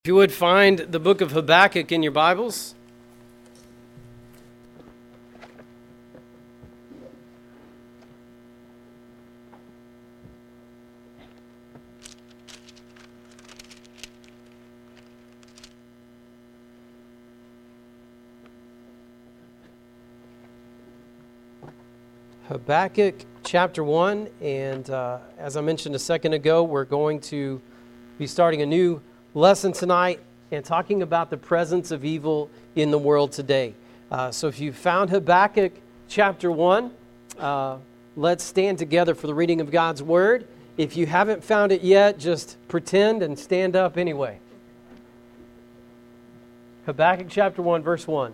If you would find the book of Habakkuk in your Bibles. Habakkuk chapter 1, and as I mentioned a second ago, we're going to be starting a new lesson tonight and talking about the presence of evil in the world today. So if you found Habakkuk chapter 1, let's stand together for the reading of God's Word. If you haven't found it yet, just pretend and stand up anyway. Habakkuk chapter 1, verse 1.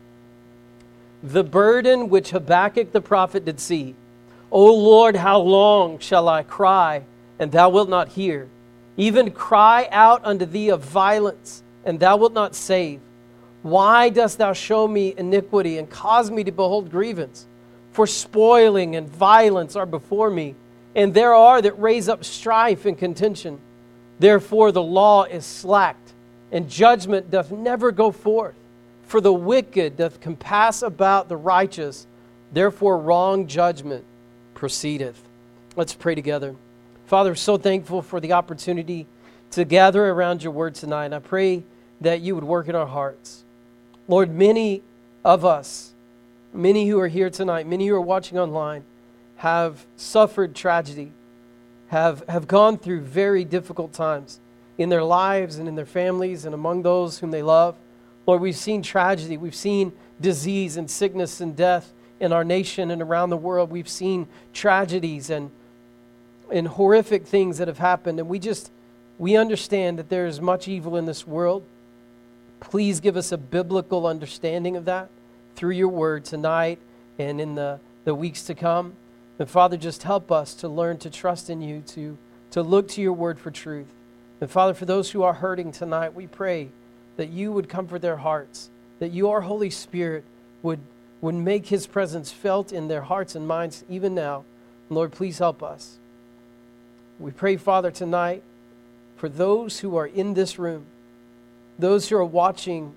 The burden which Habakkuk the prophet did see. O Lord, how long shall I cry, and thou wilt not hear? Even cry out unto thee of violence, and thou wilt not save. Why dost thou show me iniquity, and cause me to behold grievance? For spoiling and violence are before me, and there are that raise up strife and contention. Therefore the law is slacked, and judgment doth never go forth. For the wicked doth compass about the righteous, therefore wrong judgment proceedeth. Let's pray together. Father, we're so thankful for the opportunity to gather around your word tonight. And I pray that you would work in our hearts. Lord, many of us, many who are here tonight, many who are watching online, have suffered tragedy, have gone through very difficult times in their lives and in their families and among those whom they love. Lord, we've seen tragedy. We've seen disease and sickness and death in our nation and around the world. We've seen tragedies and horrific things that have happened. And we understand that there is much evil in this world. Please give us a biblical understanding of that through your word tonight and in the weeks to come. And Father, just help us to learn to trust in you, to look to your word for truth. And Father, for those who are hurting tonight, we pray that you would comfort their hearts, that your Holy Spirit would make his presence felt in their hearts and minds even now. And Lord, please help us. We pray, Father, tonight for those who are in this room, those who are watching.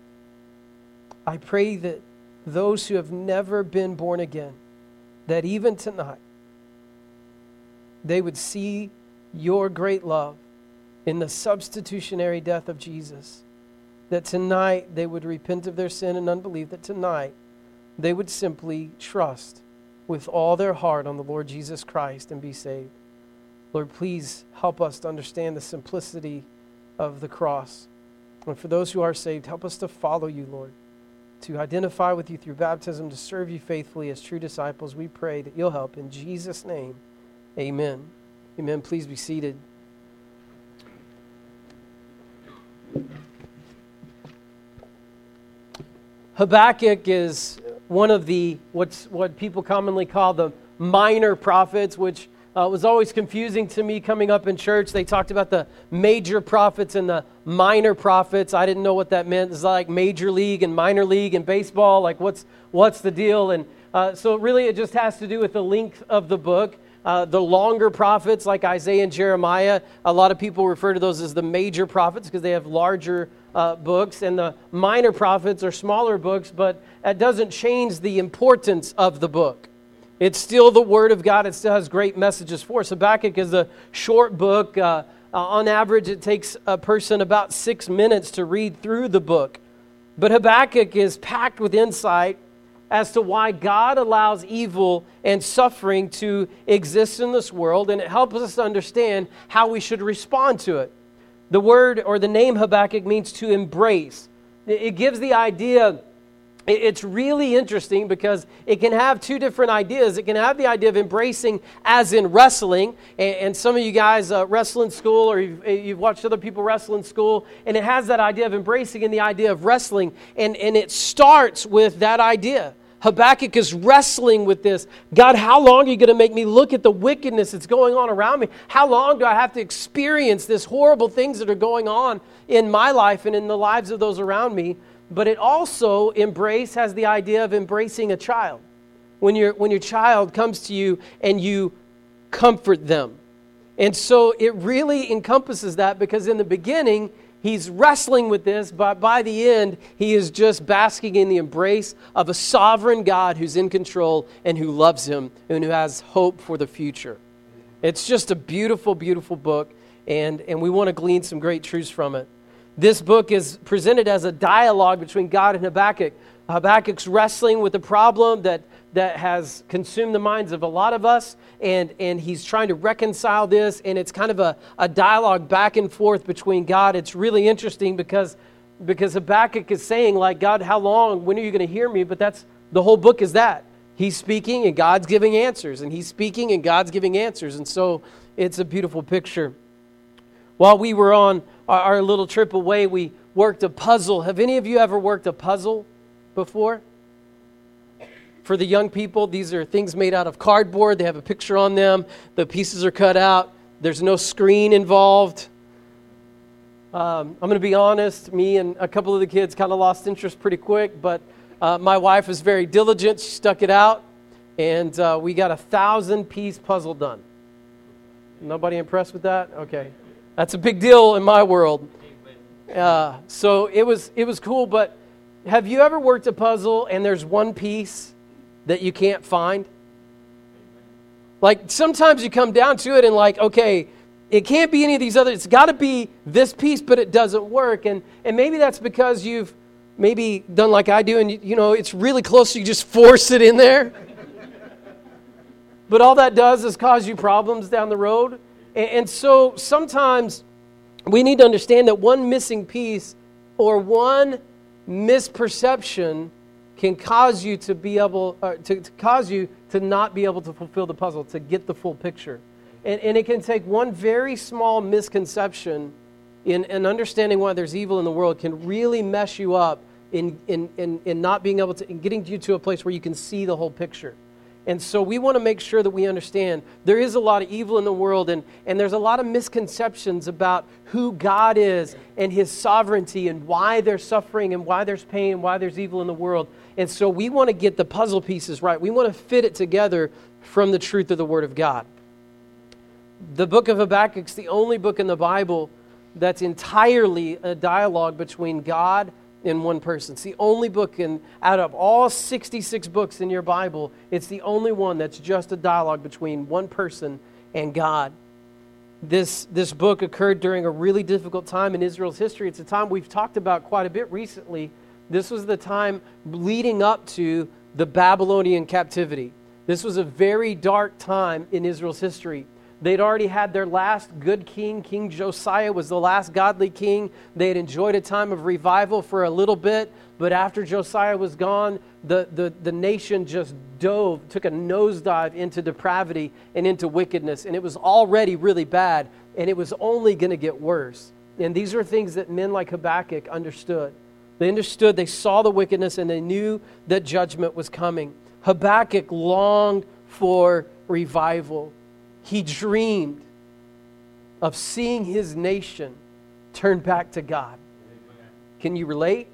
I pray that those who have never been born again, that even tonight, they would see your great love in the substitutionary death of Jesus. That tonight they would repent of their sin and unbelief, that tonight they would simply trust with all their heart on the Lord Jesus Christ and be saved. Lord, please help us to understand the simplicity of the cross. And for those who are saved, help us to follow you, Lord, to identify with you through baptism, to serve you faithfully as true disciples. We pray that you'll help. In Jesus' name, amen. Amen. Please be seated. Habakkuk is one of the what people commonly call the minor prophets, which was always confusing to me coming up in church. They talked about the major prophets and the minor prophets. I didn't know what that meant. It's like major league and minor league in baseball. Like what's the deal? And so really it just has to do with the length of the book. The longer prophets like Isaiah and Jeremiah, a lot of people refer to those as the major prophets because they have larger books. And the minor prophets are smaller books, but that doesn't change the importance of the book. It's still the Word of God. It still has great messages for us. Habakkuk is a short book. On average, it takes a person about 6 minutes to read through the book. But Habakkuk is packed with insight as to why God allows evil and suffering to exist in this world, and it helps us to understand how we should respond to it. The word or the name Habakkuk means to embrace. It gives the idea. It's really interesting because it can have two different ideas. It can have the idea of embracing as in wrestling, and some of you guys wrestle in school or you've watched other people wrestle in school, and it has that idea of embracing and the idea of wrestling, and it starts with that idea. Habakkuk is wrestling with this. God, how long are you going to make me look at the wickedness that's going on around me? How long do I have to experience this horrible things that are going on in my life and in the lives of those around me? But it also has the idea of embracing a child. When your child comes to you and you comfort them. And so it really encompasses that because in the beginning, he's wrestling with this, but by the end, he is just basking in the embrace of a sovereign God who's in control and who loves him and who has hope for the future. It's just a beautiful, beautiful book, and we want to glean some great truths from it. This book is presented as a dialogue between God and Habakkuk. Habakkuk's wrestling with a problem that has consumed the minds of a lot of us, and he's trying to reconcile this, and it's kind of a dialogue back and forth between God. It's really interesting because Habakkuk is saying, like, God, how long? When are you going to hear me? But that's the whole book is that. He's speaking, and God's giving answers, and he's speaking, and God's giving answers, and so it's a beautiful picture. While we were on our little trip away, we worked a puzzle. Have any of you ever worked a puzzle before? For the young people, these are things made out of cardboard. They have a picture on them. The pieces are cut out. There's no screen involved. I'm going to be honest. Me and a couple of the kids kind of lost interest pretty quick, but my wife was very diligent. She stuck it out, and we got a 1,000-piece puzzle done. Nobody impressed with that? Okay. That's a big deal in my world. So it was cool, but have you ever worked a puzzle and there's one piece that you can't find? Like, sometimes you come down to it and like, okay, it can't be any of these others. It's got to be this piece, but it doesn't work. And maybe that's because you've maybe done like I do, and you know it's really close, so you just force it in there. But all that does is cause you problems down the road. And so sometimes we need to understand that one missing piece or one misperception can cause you to be able to cause you to not be able to fulfill the puzzle, to get the full picture. And it can take one very small misconception in understanding why there's evil in the world can really mess you up in not being able to, in getting you to a place where you can see the whole picture. And so we want to make sure that we understand there is a lot of evil in the world, and there's a lot of misconceptions about who God is and his sovereignty and why there's suffering and why there's pain and why there's evil in the world. And so we want to get the puzzle pieces right. We want to fit it together from the truth of the Word of God. The book of Habakkuk is the only book in the Bible that's entirely a dialogue between God in one person. It's the only book out of all 66 books in your Bible, it's the only one that's just a dialogue between one person and God. This book occurred during a really difficult time in Israel's history. It's a time we've talked about quite a bit recently. This was the time leading up to the Babylonian captivity. This was a very dark time in Israel's history. They'd already had their last good king. King Josiah was the last godly king. They had enjoyed a time of revival for a little bit, but after Josiah was gone, the nation just took a nosedive into depravity and into wickedness, and it was already really bad, and it was only going to get worse. And these are things that men like Habakkuk understood. They understood, they saw the wickedness, and they knew that judgment was coming. Habakkuk longed for revival. He dreamed of seeing his nation turn back to God. Can you relate?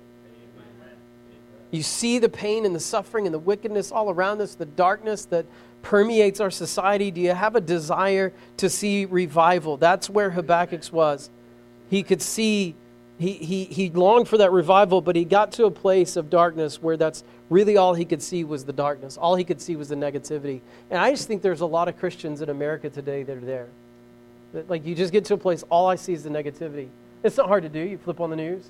You see the pain and the suffering and the wickedness all around us, the darkness that permeates our society. Do you have a desire to see revival? That's where Habakkuk was. He could see, he longed for that revival, but he got to a place of darkness where that's really all he could see was the darkness. All he could see was the negativity. And I just think there's a lot of Christians in America today that are there. Like, you just get to a place, all I see is the negativity. It's not hard to do. You flip on the news.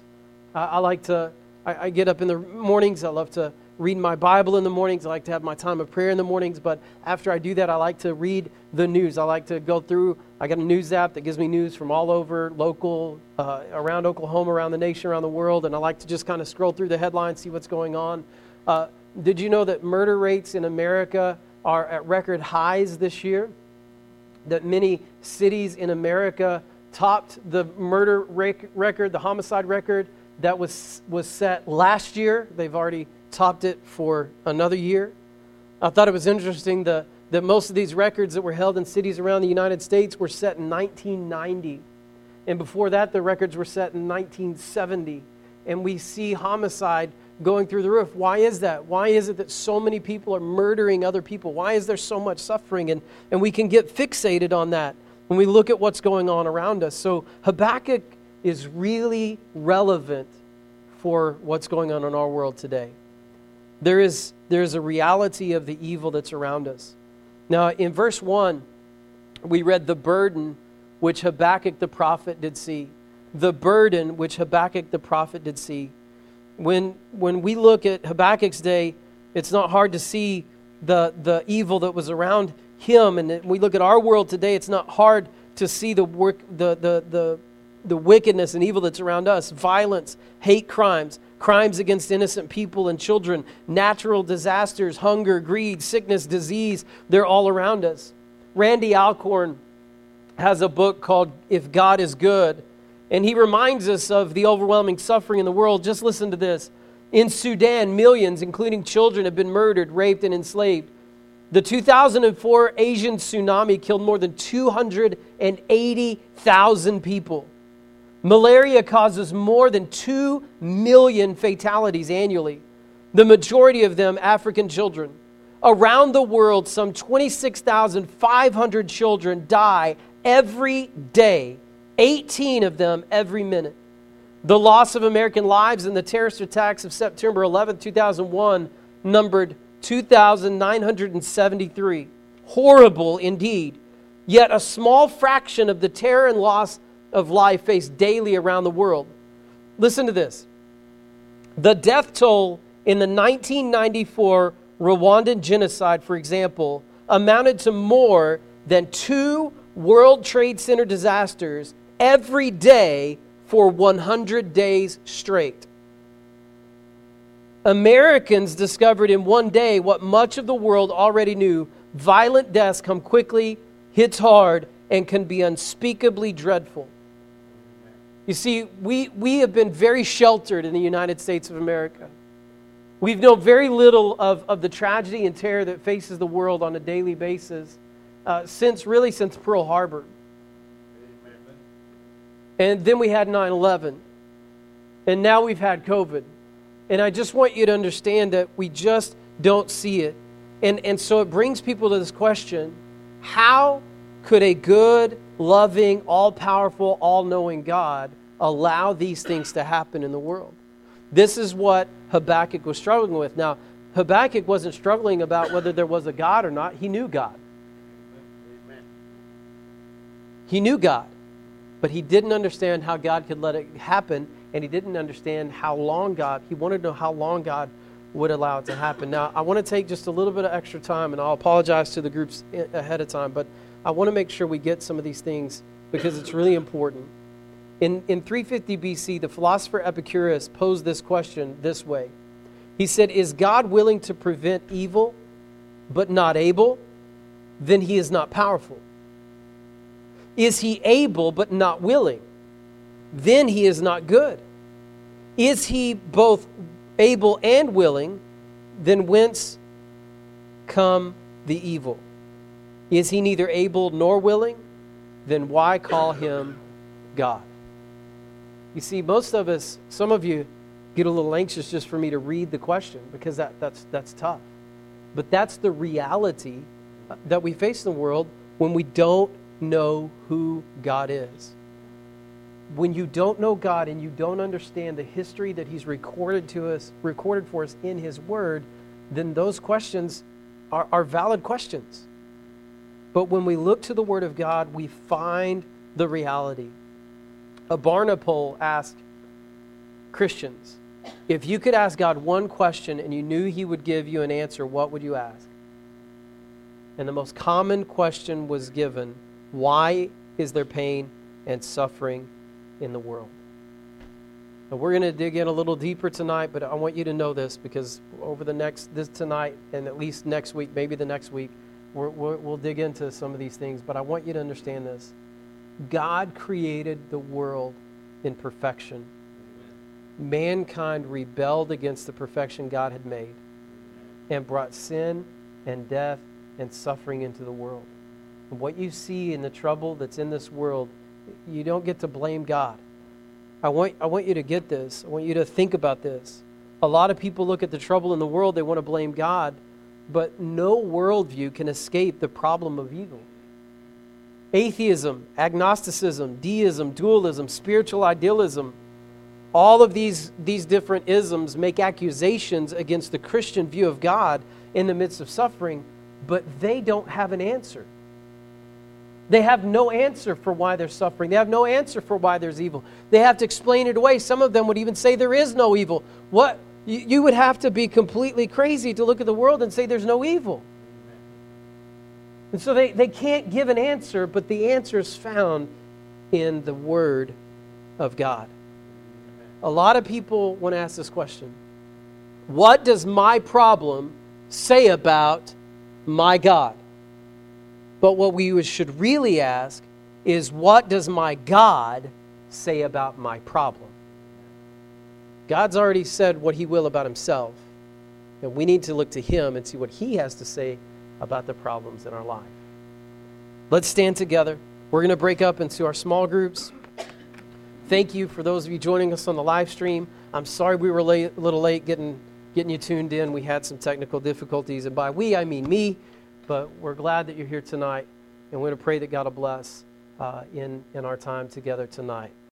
I get up in the mornings. I love to read my Bible in the mornings. I like to have my time of prayer in the mornings. But after I do that, I like to read the news. I like to go through. I got a news app that gives me news from all over, local, around Oklahoma, around the nation, around the world. And I like to just kind of scroll through the headlines, see what's going on. Did you know that murder rates in America are at record highs this year? That many cities in America topped the murder record, the homicide record that was set last year. They've already topped it for another year. I thought it was interesting that most of these records that were held in cities around the United States were set in 1990. And before that, the records were set in 1970. And we see homicide going through the roof. Why is that? Why is it that so many people are murdering other people? Why is there so much suffering? And we can get fixated on that when we look at what's going on around us. So Habakkuk is really relevant for what's going on in our world today. There's a reality of the evil that's around us. Now, in verse 1, we read the burden which Habakkuk the prophet did see. The burden which Habakkuk the prophet did see. When we look at Habakkuk's day, it's not hard to see the evil that was around him. And when we look at our world today, it's not hard to see the wickedness and evil that's around us. Violence, hate crimes, crimes against innocent people and children, natural disasters, hunger, greed, sickness, disease, they're all around us. Randy Alcorn has a book called If God is Good, and he reminds us of the overwhelming suffering in the world. Just listen to this. In Sudan, millions, including children, have been murdered, raped, and enslaved. The 2004 Asian tsunami killed more than 280,000 people. Malaria causes more than 2 million fatalities annually, the majority of them African children. Around the world, some 26,500 children die every day, 18 of them every minute. The loss of American lives in the terrorist attacks of September 11, 2001 numbered 2,973. Horrible indeed. Yet a small fraction of the terror and loss of life faced daily around the world. Listen to this. The death toll in the 1994 Rwandan genocide, for example, amounted to more than 2 World Trade Center disasters every day for 100 days straight. Americans discovered in one day what much of the world already knew. Violent deaths come quickly, hits hard, and can be unspeakably dreadful. You see, we have been very sheltered in the United States of America. We've known very little of the tragedy and terror that faces the world on a daily basis since Pearl Harbor. And then we had 9/11. And now we've had COVID. And I just want you to understand that we just don't see it. And so it brings people to this question: how could a good, loving, all-powerful, all-knowing God allow these things to happen in the world? This is what Habakkuk was struggling with. Now, Habakkuk wasn't struggling about whether there was a God or not. He knew God. Amen. He knew God. But he didn't understand how God could let it happen, and he didn't understand how long he wanted to know how long God would allow it to happen. Now, I want to take just a little bit of extra time, and I'll apologize to the groups ahead of time, but I want to make sure we get some of these things because it's really important. In 350 BC, the philosopher Epicurus posed this question this way. He said, "Is God willing to prevent evil, but not able? Then he is not powerful. Is he able, but not willing? Then he is not good. Is he both able and willing? Then whence come the evil? Is he neither able nor willing? Then why call him God?" You see, most of us, some of you get a little anxious just for me to read the question because that's tough. But that's the reality that we face in the world when we don't know who God is. When you don't know God and you don't understand the history that he's recorded for us in his word, then those questions are valid questions. But when we look to the word of God, we find the reality. A Barna poll asked Christians, if you could ask God one question and you knew he would give you an answer, what would you ask? And the most common question was given: why is there pain and suffering in the world? And we're going to dig in a little deeper tonight, but I want you to know this because over this tonight and at least next week, maybe the next week, we'll dig into some of these things. But I want you to understand this. God created the world in perfection. Mankind rebelled against the perfection God had made and brought sin and death and suffering into the world. And what you see in the trouble that's in this world, you don't get to blame God. I want you to get this. I want you to think about this. A lot of people look at the trouble in the world, they want to blame God, but no worldview can escape the problem of evil. Atheism, agnosticism, deism, dualism, spiritual idealism, all of these different isms make accusations against the Christian view of God in the midst of suffering, but they don't have an answer. They have no answer for why they're suffering. They have no answer for why there's evil. They have to explain it away. Some of them would even say there is no evil. What? You would have to be completely crazy to look at the world and say there's no evil. And so they can't give an answer, but the answer is found in the Word of God. A lot of people want to ask this question: what does my problem say about my God? But what we should really ask is, what does my God say about my problem? God's already said what He will about Himself, and we need to look to Him and see what He has to say about the problems in our life. Let's stand together. We're going to break up into our small groups. Thank you for those of you joining us on the live stream. I'm sorry we were a little late getting you tuned in. We had some technical difficulties, and by we, I mean me, but we're glad that you're here tonight, and we're going to pray that God will bless in our time together tonight.